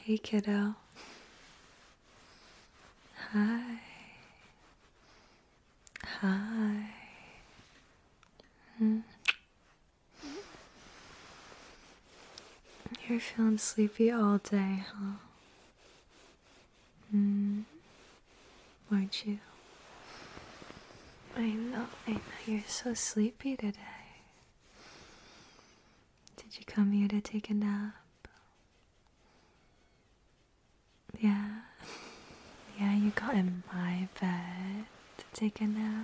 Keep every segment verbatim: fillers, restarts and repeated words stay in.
Hey, kiddo. Hi. Hi. Hmm. You're feeling sleepy all day, huh? Hmm. Aren't you? I know, I know you're so sleepy today. Did you come here to take a nap? Yeah. Yeah, you got in my bed to take a nap.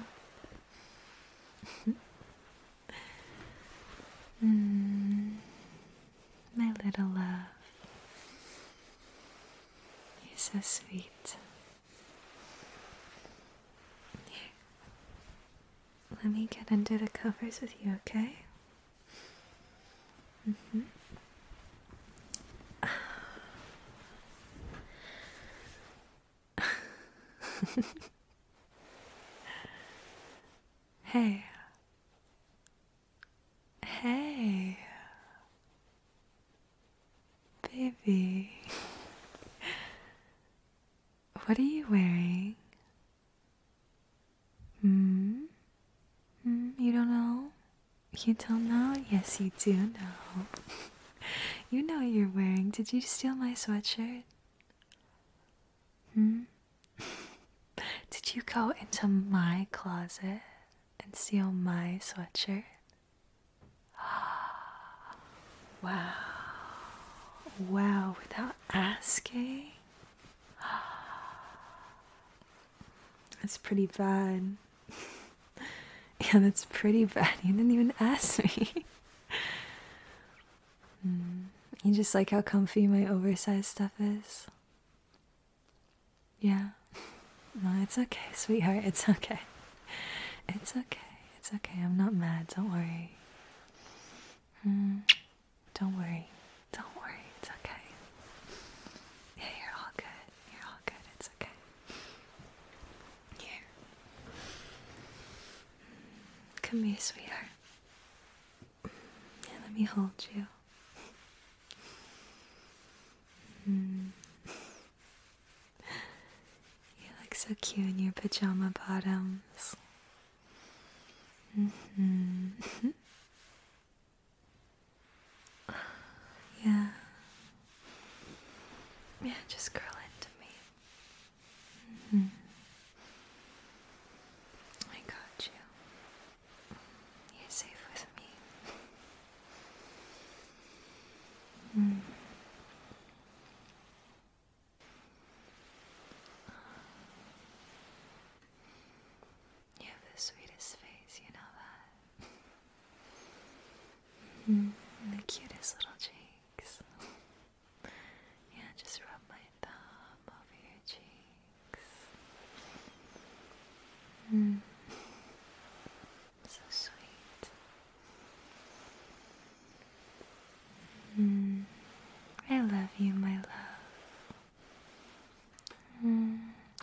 Hmm. My little love. You're so sweet. Here. Let me get under the covers with you, okay? Mm-hmm. Hey. Hey. Baby. What are you wearing? Hmm? Hmm? You don't know? You don't know? Yes, you do know. You know what you're wearing. Did you steal my sweatshirt? Hmm? Did you go into my closet and steal my sweatshirt? Wow. Wow, without asking? That's pretty bad. Yeah, that's pretty bad. You didn't even ask me. mm. You just like how comfy my oversized stuff is? Yeah. No, it's okay, sweetheart. It's okay. It's okay. It's okay. I'm not mad. Don't worry. Mm. Don't worry. Don't worry. It's okay. Yeah, you're all good. You're all good. It's okay. Here. Come here, sweetheart. Yeah, let me hold you. Mm. You look so cute in your pajama bottoms. Mm-hmm. Yeah. Yeah, just curl into me. Mm-hmm. I got you. You're safe with me. Mm. You have the sweetest face, you know that. Mm. And the cutest little cheeks. Yeah, just rub my thumb over your cheeks. Mm. So sweet. Mm. I love you, my love. Mm.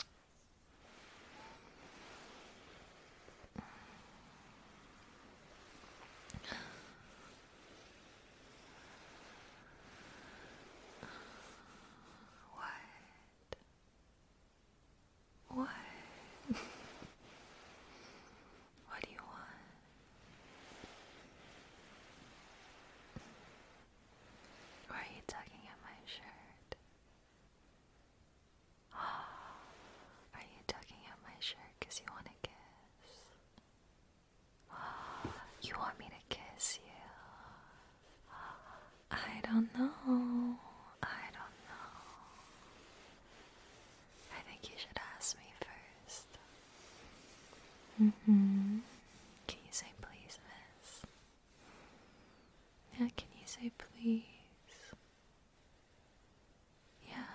What? What? What do you want? Why are you tugging at my shirt? Are you tugging at my shirt because you want to kiss? You want me to kiss you? I don't know. I don't know. I think you should ask me first. Mm-hmm. Can you say please, miss? Yeah, can you say please? Yeah.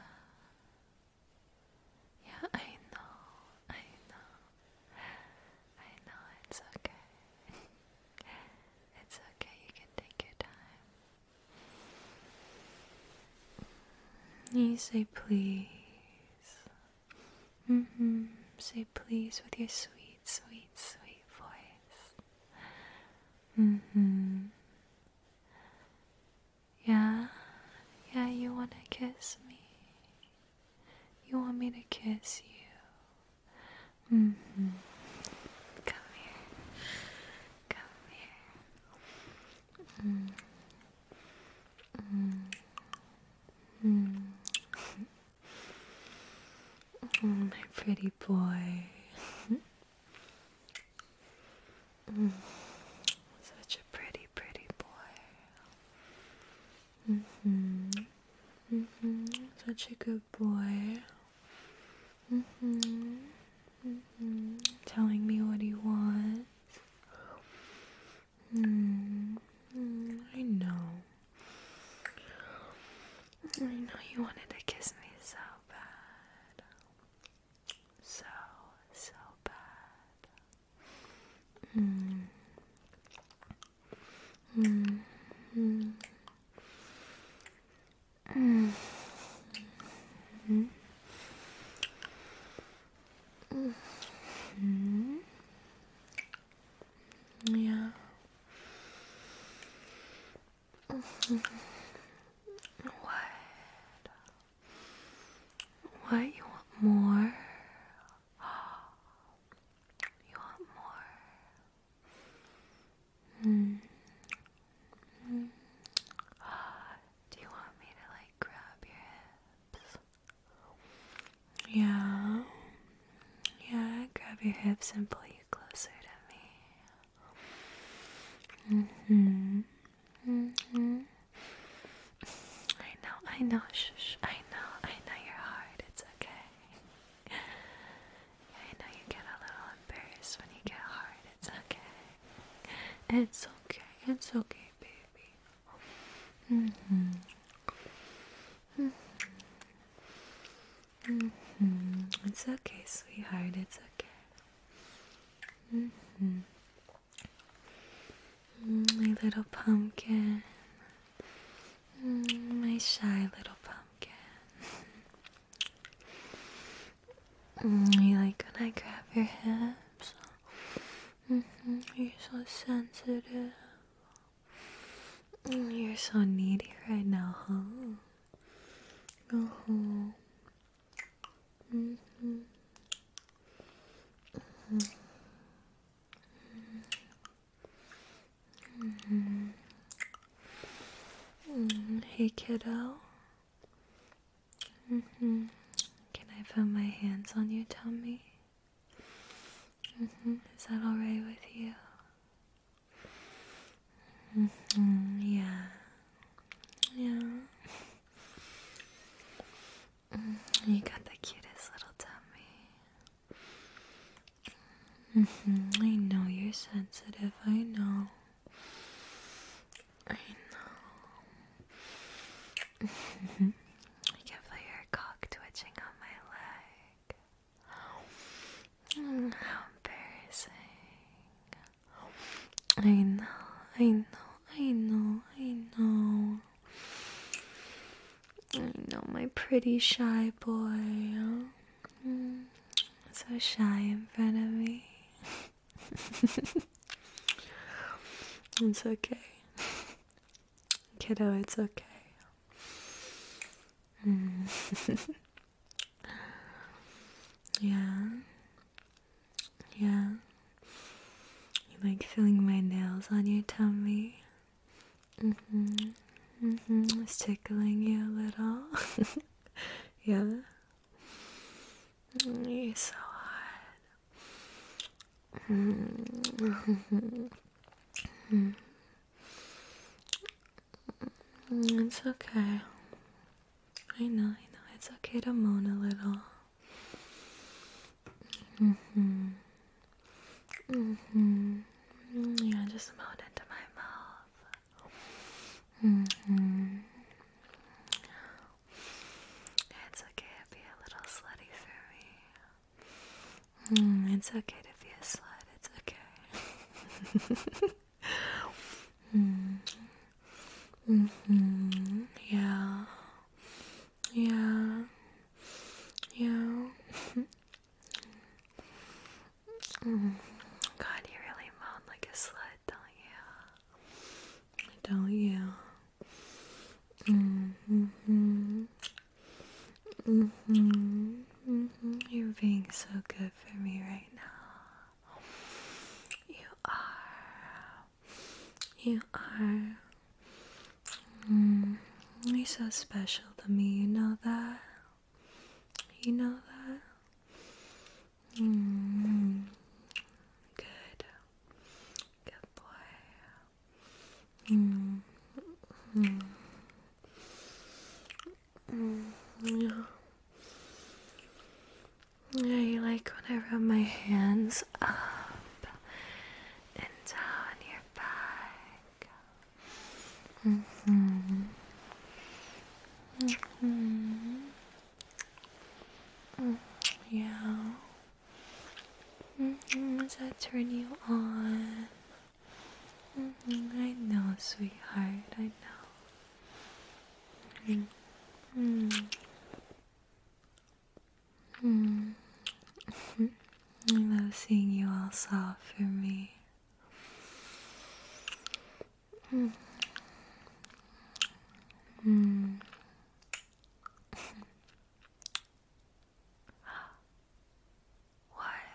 Yeah, I know. I know. I know, it's okay. It's okay, you can take your time. You say please. Mm-hmm. Say please with your sweet, sweet, sweet voice. Mm-hmm. Yeah? Yeah, you wanna kiss me? want me to kiss you? Mm-hmm. Come here. Come here. Mm. Mm. Mm. Mm, my pretty boy. Mm. Such a pretty, pretty boy. Mm-hmm. Mm-hmm. Such a good boy. Mm-hmm. Mm-hmm. Telling me what he wants. Mm. Mm. I know. I know you wanted to kiss me so bad. So, so bad. Mm. Mm. Mm. Mm. Mm. Mm. Yeah. What? What? You want more? You want more? Mm. Mm. Do you want me to like grab your hips? Yeah. Yeah, grab your hips and pull you closer to me. Mm-hmm. Mm-hmm. I know, I know, shush, I know, I know you're hard, it's okay. I know you get a little embarrassed when you get hard, it's okay. It's okay, it's okay, baby. Mm-hmm. Mm-hmm. Mm-hmm. It's okay, sweetheart, it's okay. Mm-hmm. Mm, my little pumpkin. Mm, my shy little pumpkin. Mm, you like when I grab your hips? Mm-hmm. You're so sensitive. Mm, you're so needy right now, huh? Uh-huh. Mm-hmm. Mm-hmm. Mm-hmm. Mm, hey, kiddo. Mm-hmm. Can I put my hands on your tummy? Mm-hmm. Is that alright with you? Mm-hmm. Yeah. Yeah. Mm, you got the cutest little tummy. Mm-hmm. I know you're sensitive. I know. I know. Mm-hmm. I can feel your cock twitching on my leg. Mm, how embarrassing. I know, I know, I know, I know. I know, my pretty shy boy. Mm, so shy in front of me. It's okay. Kiddo, it's okay. Mm. Yeah. Yeah. You like feeling my nails on your tummy? Mm-hmm. Mm-hmm. It's tickling you a little. Yeah. Mm, you're so hot. Mm-hmm. Mm. It's okay. I know, I know. It's okay to moan a little. Mm-hmm. Mm-hmm. Yeah, just moan into my mouth. Mm-hmm. It's okay to be a little slutty for me. Mm, it's okay to be a slut. It's okay. mm. Mm-hmm. Yeah. Yeah. Yeah. mm. God, you really moan like a slut, don't you? Don't you? Mm-hmm. Mm-hmm. You are. Mm, you're so special to me, you know that? You know that? Mm, good. Good boy. Mm, mm, mm, yeah. Yeah, you like when I rub my hands up and down your back. Mm-hmm. Mm-hmm. Mm, yeah. Mm-hmm. Does that turn you on? Mm-hmm. I know, sweetheart. I know. Mm-hmm. Mm. I love seeing you all soft for me. Mm. Mm. What?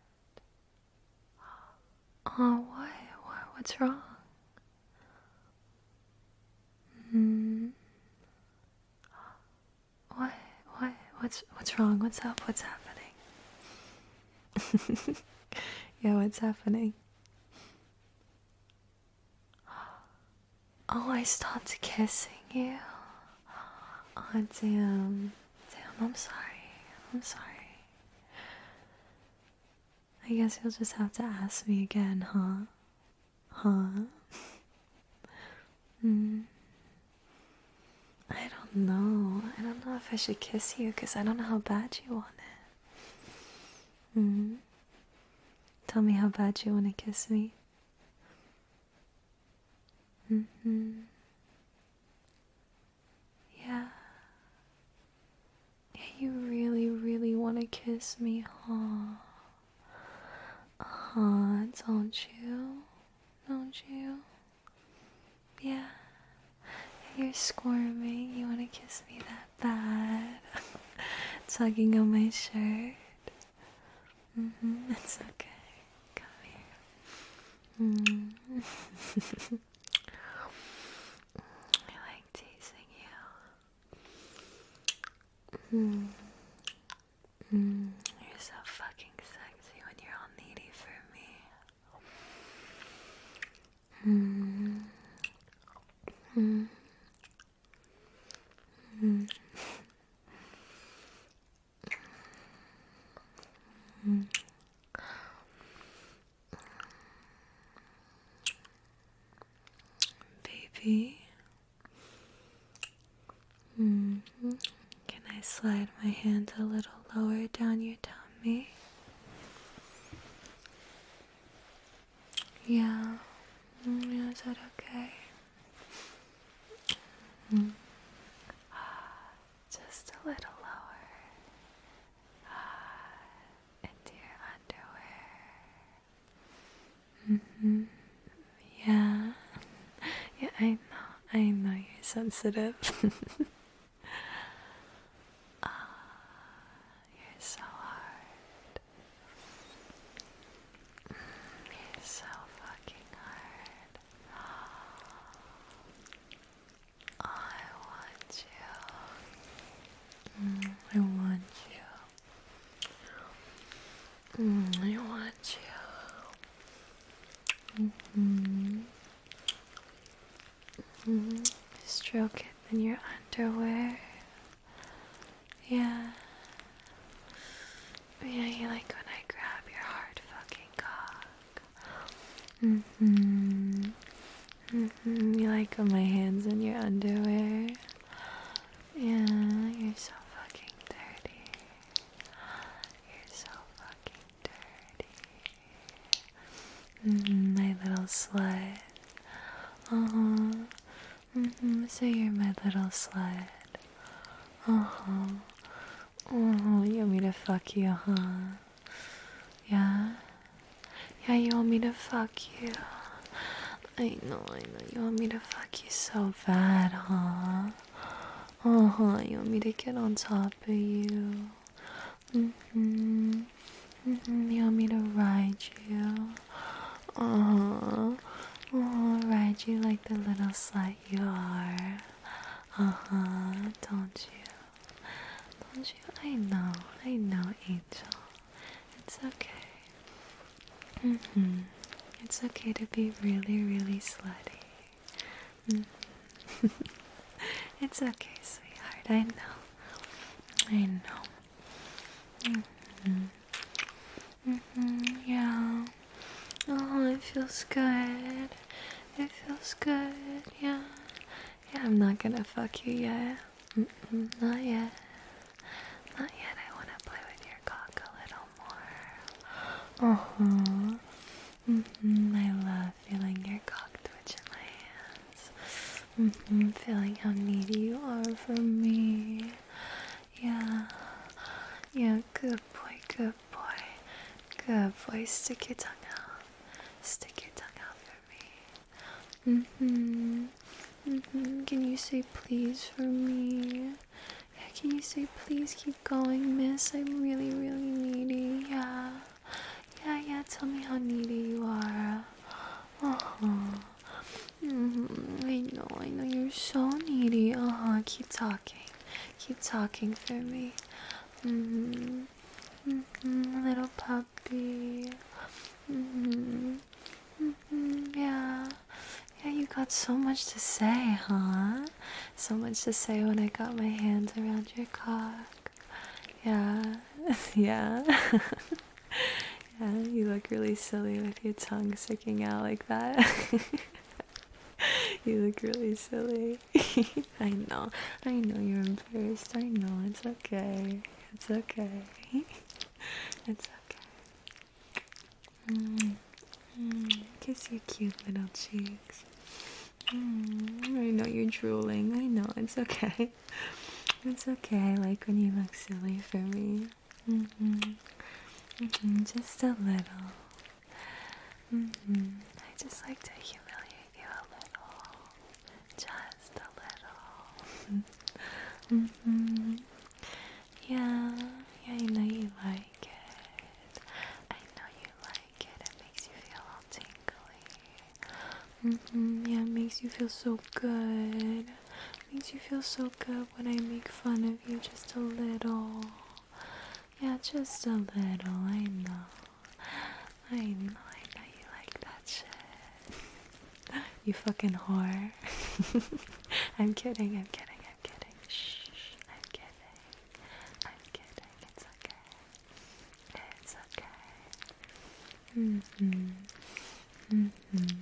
Oh, what? What? What's wrong? Mm. What? What? What's What's wrong? What's up? What's happening? Yeah, what's happening? Oh, I stopped kissing you. Oh, damn. Damn, I'm sorry. I'm sorry. I guess you'll just have to ask me again, huh? Huh? Hmm. I don't know. I don't know if I should kiss you because I don't know how bad you want it. Hmm. Tell me how bad you want to kiss me. Mm-hmm. Yeah. Yeah, you really, really want to kiss me, huh? Huh, don't you? Don't you? Yeah. You're squirming. You want to kiss me that bad. Tugging on my shirt. Mm-hmm. It's okay. Come here. Mm. I like teasing you. Mm. Mm. You're so fucking sexy when you're all needy for me. Mm. Mm. Mm. Mm. Baby. Mm. Can I slide my hand a little lower down your tummy? Yeah. Mm, yeah, is that okay? Mm. Just a little lower. Into your underwear. Mm-hmm. Yeah. Yeah, I know. I know you're sensitive. Ah, you're so hard. You're so fucking hard. Oh, I want you. Mm, I want you. Mm, I want you. Mm-hmm. Mm-hmm. Stroke it in your underwear. Yeah. Yeah, you like when I grab your hard fucking cock. Mm-hmm. Mm-hmm. You like when my hands in your underwear. Yeah, you're so fucking dirty. You're so fucking dirty. Mm-hmm. My little slut. Uh-huh. Mm-hmm. So you're my little slut. Uh-huh. Uh-huh. You want me to fuck you, huh? Yeah? Yeah, you want me to fuck you? I know, I know. You want me to fuck you so bad, huh? Uh-huh. You want me to get on top of you? Mm-hmm. Mm-hmm. You want me to ride you? Uh-huh. Uh-huh. Ride Don't you like the little slut you are? Uh-huh, don't you? Don't you? I know, I know, Angel. It's okay. Mm-hmm. It's okay to be really, really slutty. Mm-hmm. It's okay, sweetheart. I know. I know. Mm-hmm. Mm-hmm. Yeah. Oh, it feels good. It feels good. Yeah. Yeah, I'm not gonna fuck you yet. Mm-mm, not yet. Not yet. I wanna play with your cock a little more. Uh-huh. Mm-hmm. I love feeling your cock twitch in my hands. Mm-hmm. Feeling how needy you are for me. Yeah. Yeah, good boy, good boy. Good boy. Stick your tongue out. Stick your tongue out for me. Mm-hmm. Mm-hmm. Can you say please for me? Yeah, can you say please keep going, miss? I'm really, really needy. Yeah. Yeah, yeah, tell me how needy you are. Uh-huh. Mm-hmm. I know, I know, you're so needy. Uh-huh, keep talking. Keep talking for me. Mm-hmm. Mm-hmm. Little puppy. Mm-hmm. Mm-hmm. Yeah. Yeah, you got so much to say, huh? So much to say when I got my hands around your cock. Yeah. Yeah. Yeah, you look really silly with your tongue sticking out like that. You look really silly. I know. I know you're embarrassed. I know. It's okay. It's okay. It's okay. Mm. Mm. Kiss your cute little cheeks. Mm. I know you're drooling. I know. It's okay. It's okay. I like when you look silly for me. Mm-hmm. Mm-hmm. Just a little. Mm-hmm. I just like to humiliate you a little. Just a little. Mm-hmm. Yeah. Yeah, I know you like it. I know you like it. It makes you feel all tingly. Mm-hmm. Yeah, it makes you feel so good. It makes you feel so good when I make fun of you just a little. Yeah, just a little. I know. I know. I know you like that shit. You fucking whore. I'm kidding. I'm kidding. I'm kidding. Shh. I'm kidding. I'm kidding. It's okay. It's okay. Mm-hmm. Mm-hmm.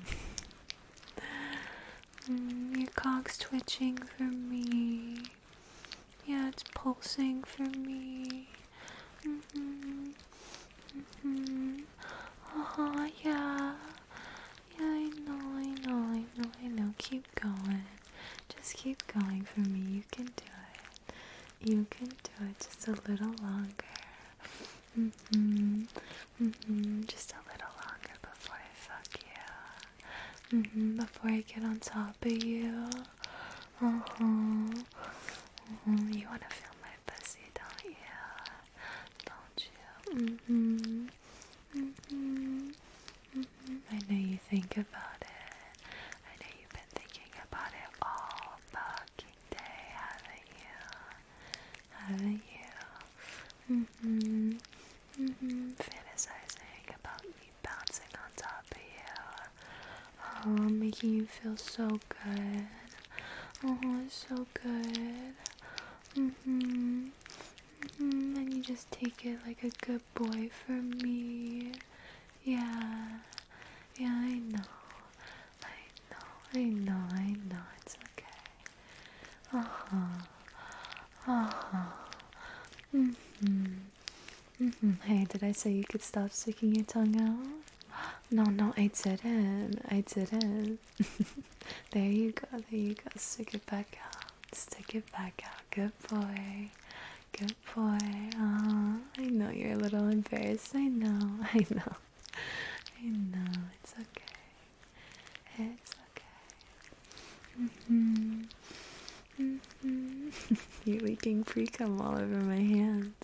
Mm, your cock's twitching for me. Yeah, it's pulsing for me. Mm-hmm. Mm-hmm. Uh-huh, yeah. Yeah, I know, I know, I know, I know. Keep going. Just keep going for me. You can do it. You can do it just a little longer. Mm-hmm. Mm-hmm. Just a little longer before I fuck you. Mm-hmm. Before I get on top of you. Uh-huh. Mm-hmm. You wanna feel my pussy, don't you? Don't you? Mm-hmm. Mm-hmm. Mm-hmm. I know you think about it. I know you've been thinking about it all fucking day, haven't you? Haven't you? Mm-hmm. Mm-hmm. Fantasizing about me bouncing on top of you. Oh, making you feel so good. Oh, it's so good. Mm-hmm. Mm-hmm. And you just take it like a good boy for me. Yeah. Yeah, I know. I know. I know. I know. It's okay. Uh-huh. Uh-huh. Mm-hmm. Mm-hmm. Hey, did I say you could stop sticking your tongue out? No, no, I didn't. I didn't. There you go. There you go. Stick it back out. Stick it back out. Good boy. Good boy. Uh-huh. I know you're a little embarrassed. I know. I know. I know. It's okay. It's okay. Mm-hmm. Mm-hmm. You're leaking pre-cum all over my hands.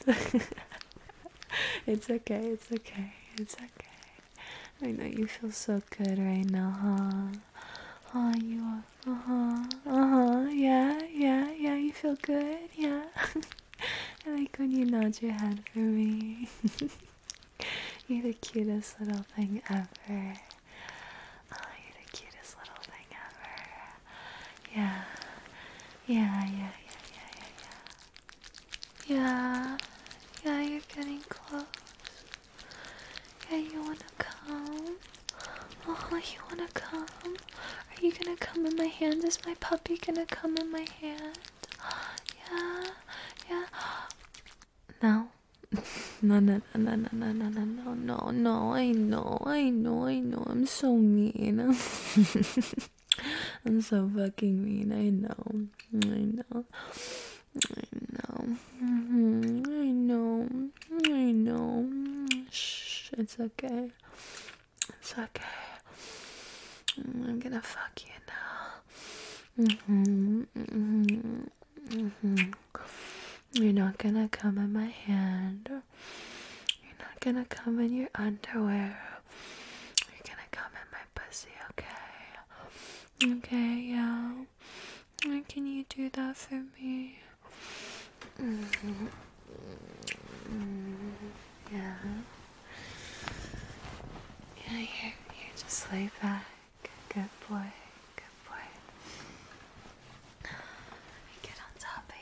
It's okay. It's okay. It's okay. I know you feel so good right now, huh? Oh, I feel good? Yeah. I like when you nod your head for me. You're the cutest little thing ever. Oh, you're the cutest little thing ever. Yeah. Yeah, yeah, yeah, yeah, yeah, yeah. Yeah, you're getting close. Yeah, you wanna come? Oh, you wanna come? Are you gonna come in my hand? Is my puppy gonna come in my hand? Yeah, yeah. No? No, no, no, no, no, no, no, no, no, no, I know, I know, I know, I'm so mean. I'm so fucking mean, I know, I know, I know, mm-hmm. I know, I know, shh, it's okay, it's okay, I'm gonna fuck you now, mm-hmm, mm-hmm, mm-hmm. You're not gonna come in my hand. You're not gonna come in your underwear. You're gonna come in my pussy, okay? Okay, yeah. Can you do that for me? Mm-hmm. Mm-hmm. Yeah. Yeah, here, here, just lay back. Good boy, good boy. Let me get on top of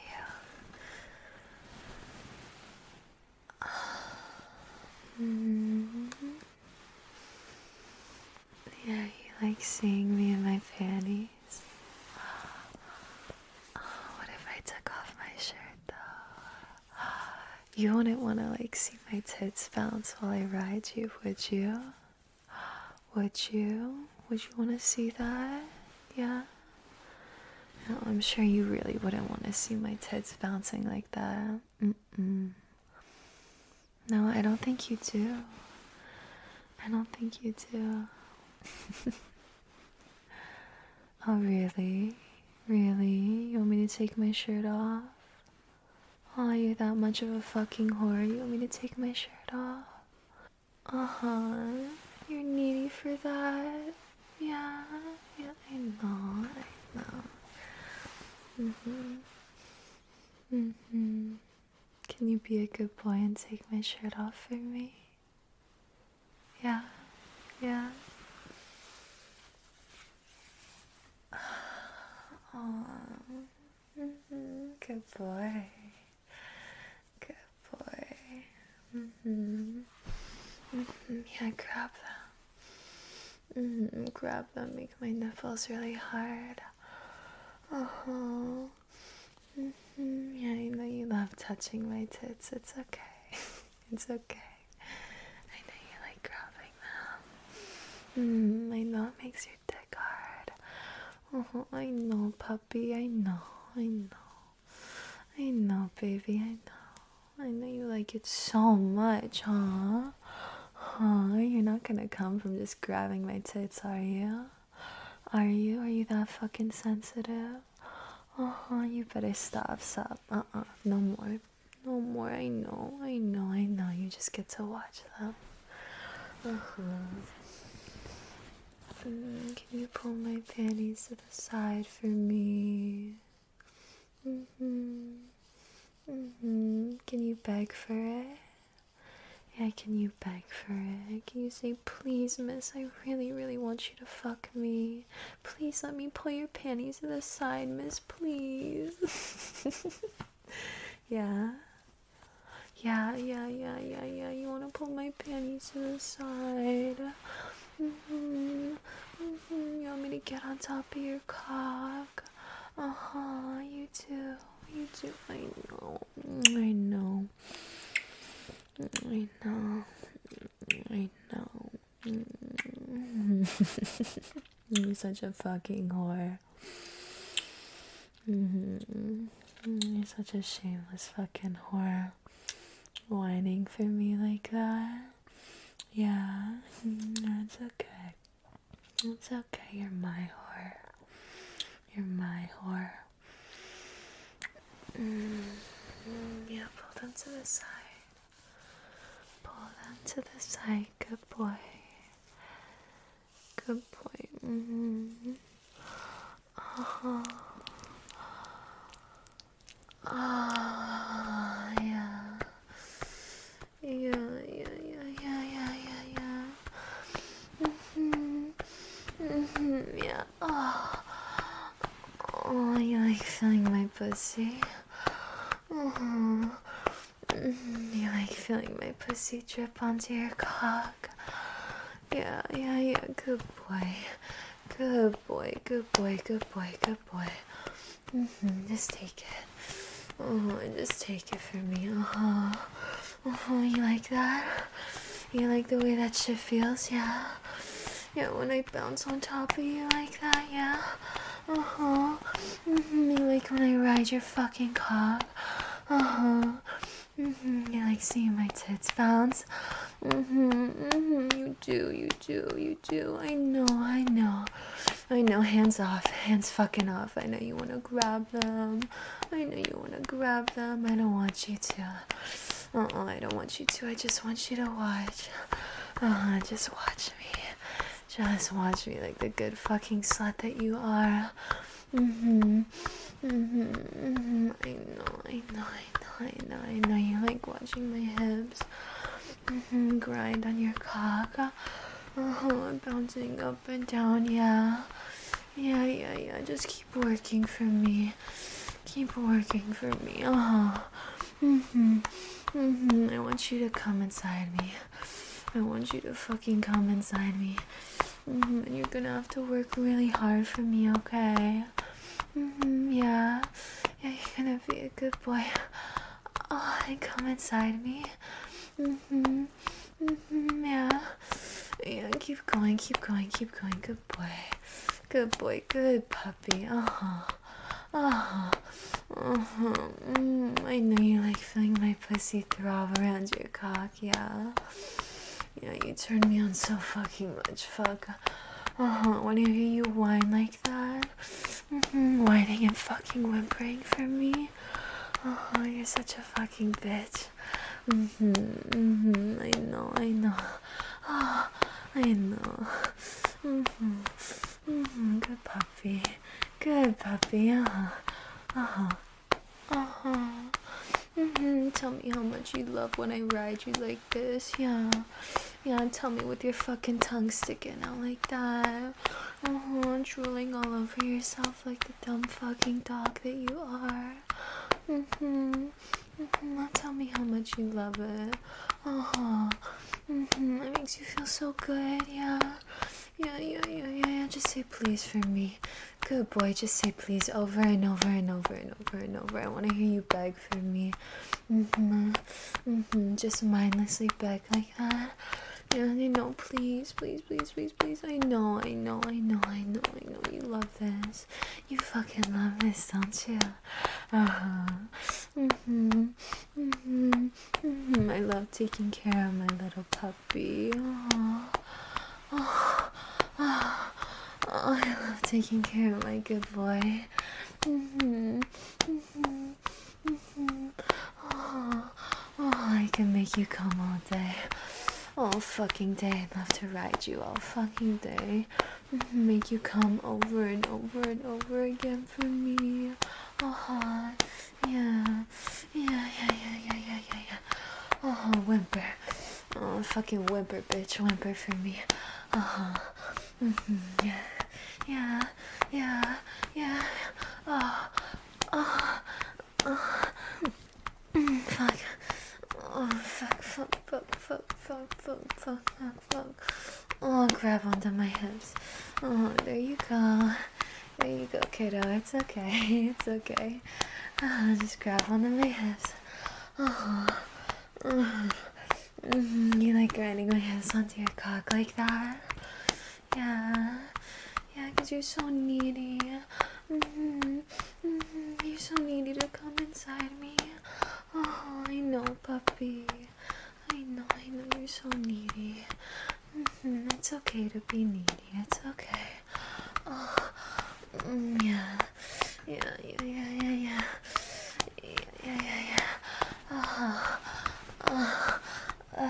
you. Mm-hmm. Yeah, you like seeing me in my panties? Oh, what if I took off my shirt though? You wouldn't want to like see my tits bounce while I ride you, would you? Would you? Would you want to see that? Yeah? No, I'm sure you really wouldn't want to see my tits bouncing like that. Mm-mm. No, I don't think you do. I don't think you do. Oh, really? Really? You want me to take my shirt off? Oh, you're that much of a fucking whore. You want me to take my shirt off? Uh-huh. You're needy for that? Yeah. Yeah, I know. I know. Mm-hmm. Mm-hmm. Can you be a good boy and take my shirt off for me? Yeah. Yeah. Oh. Mm-hmm. Good boy. Good boy. Mm-hmm. Mm-hmm. Yeah, grab them. Mm-hmm. Grab them. Make my nipples really hard. Uh-huh. Mm-hmm. Yeah, I know you love touching my tits. It's okay. It's okay. I know you like grabbing them. Mm, I know it makes your dick hard. Uh-huh. I know, puppy. I know. I know. I know, baby. I know. I know you like it so much, huh? Huh? You're not gonna come from just grabbing my tits, are you? Are you? Are you that fucking sensitive? Uh-huh, you better stop, stop. Uh-uh, no more. No more, I know, I know, I know. You just get to watch them. Uh-huh. Mm, can you pull my panties to the side for me? Mm-hmm. Mm-hmm. Can you beg for it? Yeah, can you beg for it? Can you say, please, miss, I really, really want you to fuck me. Please let me pull your panties to the side, miss, please. Yeah? Yeah, yeah, yeah, yeah, yeah. You want to pull my panties to the side? Mm-hmm. Mm-hmm. You want me to get on top of your cock? Uh-huh, you do. You do. I know. I know. I know. I know. You're such a fucking whore. Mm-hmm. You're such a shameless fucking whore. Whining for me like that. Yeah. It's okay. It's okay. You're my whore. You're my whore. Mm-hmm. Yeah, pull them to the side. Pull them to the side. Good boy. Good boy. Mm-hmm. Uh-huh. Oh, you like feeling my pussy? Oh, you like feeling my pussy drip onto your cock? Yeah, yeah, yeah, good boy. Good boy, good boy, good boy, good boy. Mm-hmm, just take it. Oh, just take it from me. Uh-huh. Uh-huh, you like that? You like the way that shit feels, yeah? Yeah, when I bounce on top of you like that, yeah? Uh-huh. Mm-hmm, you like when I ride your fucking cock? Uh-huh. Mm-hmm, you like seeing my tits bounce? Mm-hmm, mm-hmm, you do, you do, you do. I know, I know. I know, hands off, hands fucking off. I know you want to grab them. I know you want to grab them. I don't want you to. Uh-uh, I don't want you to. I just want you to watch. Uh-huh, just watch me. Just watch me like the good fucking slut that you are. Mm-hmm. Mm-hmm. Mm-hmm. I know, I know, I know, I know, I know. You like watching my hips. Mm-hmm. Grind on your cock. Uh-huh. Bouncing up and down, yeah. Yeah, yeah, yeah. Just keep working for me. Keep working for me. Uh-huh. Mm-hmm. Mm-hmm. I want you to come inside me. I want you to fucking come inside me. Mm-hmm. And you're gonna have to work really hard for me, okay? Mm-hmm. Yeah. Yeah, you're gonna be a good boy. Oh, and come inside me. Mm-hmm. Mm-hmm. Yeah. Yeah, keep going, keep going, keep going. Good boy. Good boy, good puppy. Uh-huh. Uh-huh. Uh-huh. Mm, I know you like feeling my pussy throb around your cock, yeah? Yeah, you turn me on so fucking much, fuck. Uh-huh, when I hear you whine like that, mm-hmm, whining and fucking whimpering for me, uh-huh, you're such a fucking bitch. Mm-hmm, mm-hmm, I know, I know. Ah, oh, I know. Mm-hmm, mm-hmm, good puppy. Good puppy, uh-huh, uh-huh, uh-huh. Mm-hmm. Tell me how much you love when I ride you like this, yeah. Yeah, tell me with your fucking tongue sticking out like that. Uh-huh, drooling all over yourself like the dumb fucking dog that you are. Mm-hmm. Mm-hmm. Now tell me how much you love it. Uh-huh. Mm-hmm. It makes you feel so good, yeah. Yeah, yeah, yeah, yeah, yeah. Just say please for me. Good boy, just say please over and over and over and over and over. I want to hear you beg for me. Mm-hmm. Mm-hmm. Just mindlessly beg like that. Yeah, I know, please, please, please, please, please. I know, I know, I know, I know, I know you love this. You fucking love this, don't you? Uh-huh. Mm-hmm. Mm-hmm. Mm-hmm. I love taking care of my little puppy. Uh-huh. Oh, oh, oh, I love taking care of my good boy. Mm-hmm. Mm-hmm. Mm-hmm. Oh, oh, I can make you come all day. All fucking day. I'd love to ride you all fucking day. Mm-hmm. Make you come over and over and over again for me. Uh-huh. Yeah. Yeah, yeah, yeah, yeah, yeah, yeah, yeah. Oh, whimper. Oh, fucking whimper, bitch. Whimper for me. Uh-huh. Mm-hmm. Yeah. Yeah. Yeah. Yeah. Oh. Oh. Oh. Mm, fuck. Oh, fuck, fuck, fuck, fuck, fuck, fuck, fuck, fuck, fuck. Oh, grab onto my hips. Oh, there you go. There you go, kiddo. It's okay. It's okay. Oh, just grab onto my hips. Oh. Mm. Mm-hmm. You like grinding my hips onto your cock like that? Yeah. Yeah, because you're so needy. Mm-hmm. Mm-hmm. You're so needy to come inside me. Oh, I know, puppy. I know, I know you're so needy. Mm-hmm. It's okay to be needy. It's okay. Oh, mm, yeah. Yeah, yeah, yeah, yeah, yeah. Yeah, yeah, yeah, yeah. Oh, oh, uh,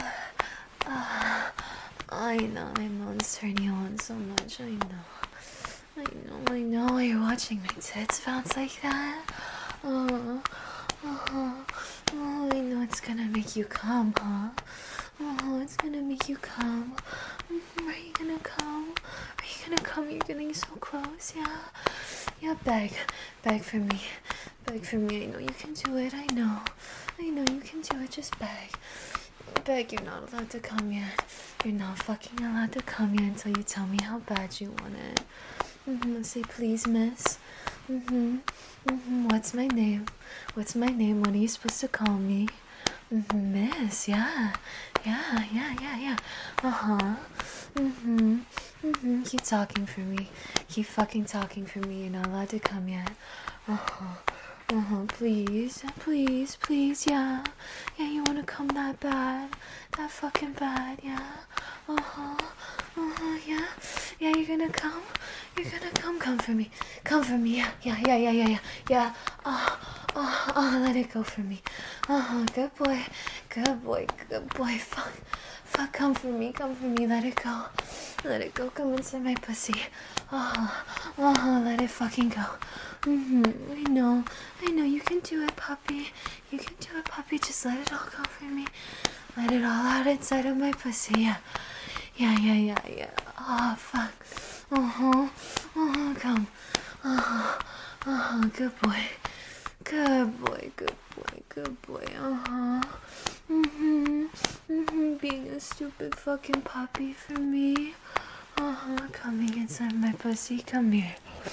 uh, I know, I know, it's turning you on so much. I know. I know, I know. You're watching my tits bounce like that. Oh, oh, oh, I know it's gonna make you come, huh? Oh, it's gonna make you come. Are you gonna come? Are you gonna come? You're getting so close, yeah? Yeah, beg. Beg for me. Beg for me. I know you can do it. I know. I know you can do it. Just beg. Beg, you're not allowed to come yet. You're not fucking allowed to come yet until you tell me how bad you want it. Mm-hmm. Say, please, miss. Mm-hmm. Mm-hmm. What's my name? What's my name? What are you supposed to call me? Mm-hmm. Miss, yeah. Yeah, yeah, yeah, yeah. Uh-huh. Mm-hmm. Mm-hmm. Keep talking for me. Keep fucking talking for me. You're not allowed to come yet. Uh-huh. Uh-huh. Please. Please. Please. Yeah. Yeah, you wanna come that bad? That fucking bad, yeah. Uh-huh. Uh-huh. Yeah. Yeah, you're gonna come? You're gonna come? Come for me. Come for me. Yeah. Yeah, yeah, yeah, yeah, yeah. Yeah. Oh, oh, oh, let it go for me. Uh-huh. Good boy. Good boy. Good boy. Fuck. Fuck, come for me. Come for me. Let it go. Let it go. Come inside my pussy. Oh, oh, let it fucking go. Mm-hmm. I know. I know. You can do it, puppy. You can do it, puppy. Just let it all go for me. Let it all out inside of my pussy. Yeah. Yeah, yeah, yeah, yeah. Oh, fuck. Uh-huh. Uh-huh. Come. Uh-huh. Uh-huh. Good boy. Good boy. Good boy. Good boy. Uh-huh. Mm-hmm. Mm-hmm. Being a stupid fucking puppy for me. Uh-huh. Coming inside my pussy. Come here.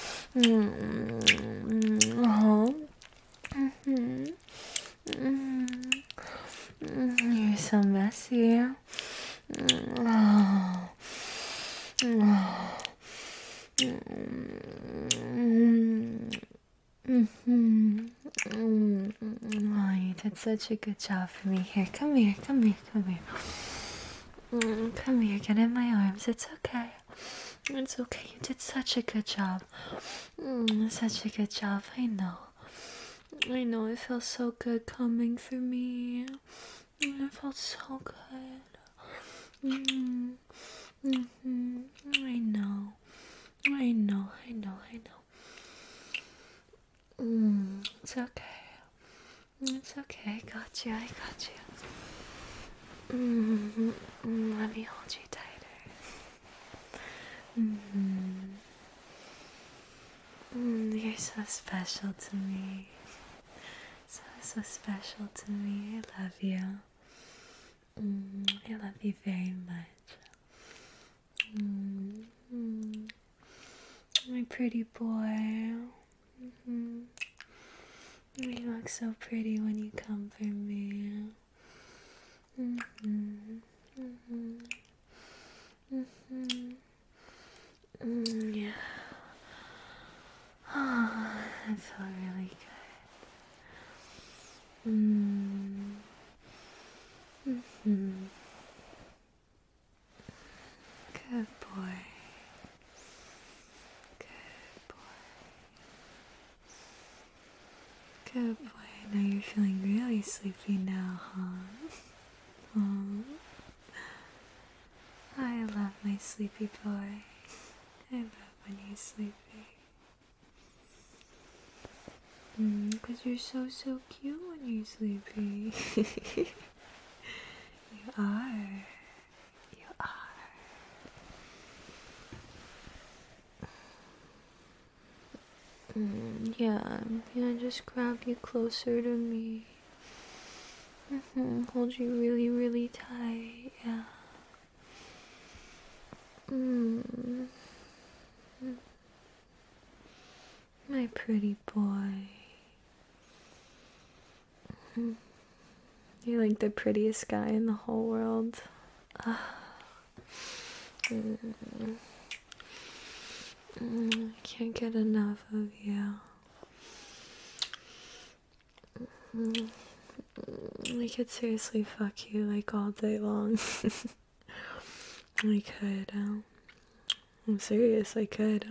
Mm-hmm. Uh-huh. Mm-hmm. Mm-hmm. Mm-hmm. You're so messy. Mm-hmm. Oh. Mm-hmm. Mm-hmm. Oh, you did such a good job for me. Here, come here, come here, come here. Mm, come here, get in my arms. It's okay. It's okay. You did such a good job. Mm, such a good job. I know. I know. It feels so good coming for me. It felt so good. Mm-hmm. Mm-hmm. I know. I know. I know. I know. Mm, it's okay. It's okay. I got you. I got you. Mm-hmm. Mm, let me hold you tighter. Mm-hmm. Mm, you're so special to me. So, so special to me. I love you. Mm, I love you very much. Mm, mm, my pretty boy. Mm-hmm. You look so pretty when you come for me. Mm-hmm. Mm-hmm. Mm-hmm. Mm, yeah. Oh, that felt really good. Mm. Mm-hmm. Good boy. Good boy. Good boy. I know you're feeling really sleepy now, huh? Oh. I love my sleepy boy. I love when he's sleepy. Mm, because you're so, so cute when you're sleepy. You are. You are. Mm, yeah, I'm gonna just grab you closer to me. Mm-hmm. Hold you really, really tight. Yeah. Mm. My pretty boy. Mm. You're like the prettiest guy in the whole world. Ah. Mm. Mm. I can't get enough of you. Mm. I could seriously fuck you like all day long. I could. Um, I'm serious, I could.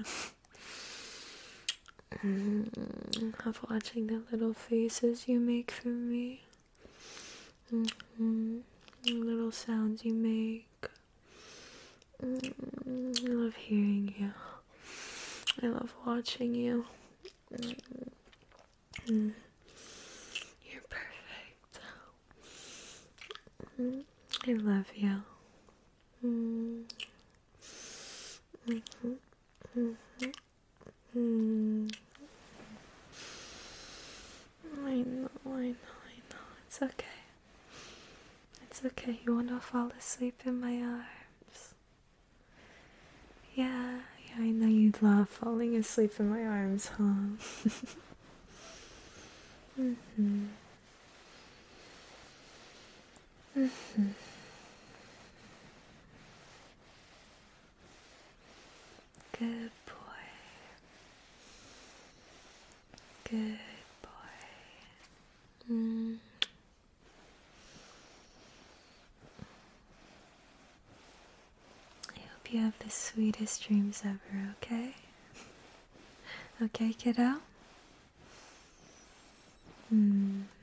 Mm, of watching the little faces you make for me. Mm-hmm. The little sounds you make. Mm, I love hearing you. I love watching you. Mm. You're perfect. Mm. I love you. Mm. Mm-hmm. Mm-hmm. Mm. I know, I know. It's okay. It's okay. You want to fall asleep in my arms? Yeah, yeah, I know you'd love falling asleep in my arms, huh? Mm-hmm. Mm-hmm. Good boy. Good boy. Mm. I hope you have the sweetest dreams ever, okay? Okay, kiddo? Hmm.